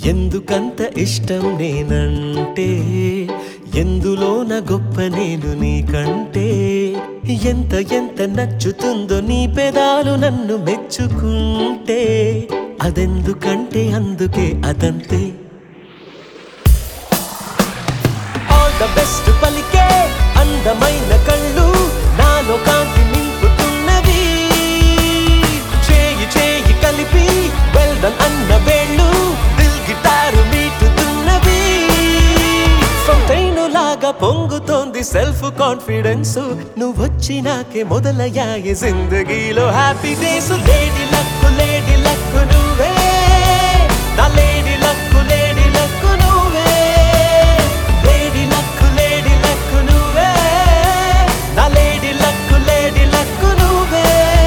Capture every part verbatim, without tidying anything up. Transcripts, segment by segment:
ఎందుకంత ఇష్టం నేనంటే, ఎందులోన గొప్ప నేను నీకంటే, ఎంత ఎంత నచ్చుతుందో నీ పెదాలు నన్ను మెచ్చుకుంటే, అదెందుకంటే అందుకే అదంతే. ఆల్ ద బెస్ట్ పలికే అందమైన కళ్ళు నాలో కాంతి నింపుతున్నవి, చేయి చేయి కలిపి వెల్ డన్ అన్న వేళ్ళు దిల్ గిటారు మీటుతున్నవి. ఫౌంటైన్ లాగా పొంగుతోంది సెల్ఫ్ కాన్ఫిడెన్స్, నువ్వొచ్చినాకే మొదలయ్యాయి జిందగీలో happy days. Lady luck lady luck నువ్వే, నా లేడీ లక్కు లేడీ లక్కు నువ్వే, లేడీ లక్కు లేడీ లక్కు నువ్వే, నా లేడీ లక్కు లేడీ లక్కు నువ్వే.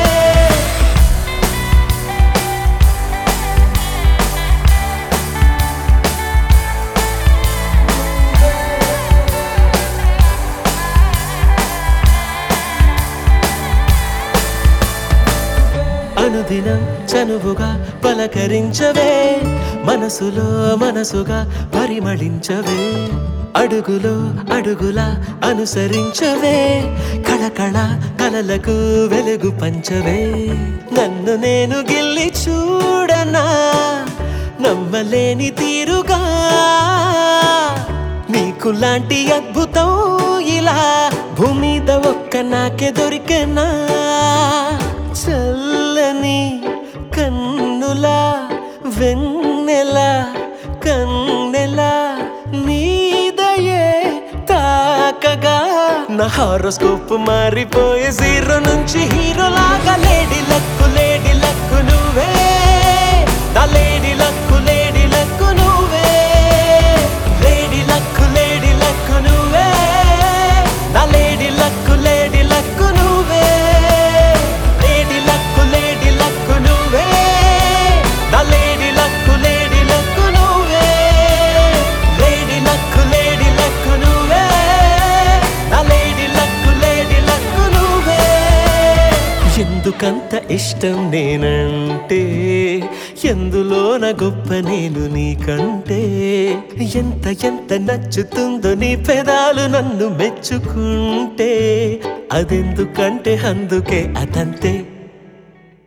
అనుదినం చనువుగా పలకరించవే, మనసులో మనసుగా పరిమళించవే, అడుగులో అడుగులా అనుసరించవే, కళకళ కలలకు వెలుగు పంచవే. నన్ను నేను గిల్లి చూడనా నమ్మలేని తీరుగా, నీకు లాంటి అద్భుతం ఇలా భూమిద ఒక్క నాకే దొరికెనా. చల్లని కన్నులా వెన్నెల కన్నెల నీదయే తాకగా, నా హారోస్కోప్ మారిపోయే జీరో నుంచి హీరో లాగా. లేడీ లక్కు లేడీ లక్కు నువ్వే, నా లేడీ లక్కు లేడీ లక్కు నువ్వే, లేడీ లక్కు లేడీ లక్కు నువ్వే, నా లేడీ లక్కు లేడీ లక్కు నువ్వే, లేడీ లక్కు లేడీ లక్కు నువ్వే, నా లేడీ లక్కు లేడీ లక్కు నువ్వే, లేడీ లక్కు లేడీ లక్కు నువ్వే, నా లేడీ లక్కు లేడీ లక్కు నువ్వే. ఎందుకంత ఇష్టం నేనంటే, ఎందులోన గొప్ప నేను నీకంటే, ఎంత ఎంత నచ్చుతుందో నీ పెదాలు నన్ను మెచ్చుకుంటే, అదెందుకంటే అందుకే అదంతే.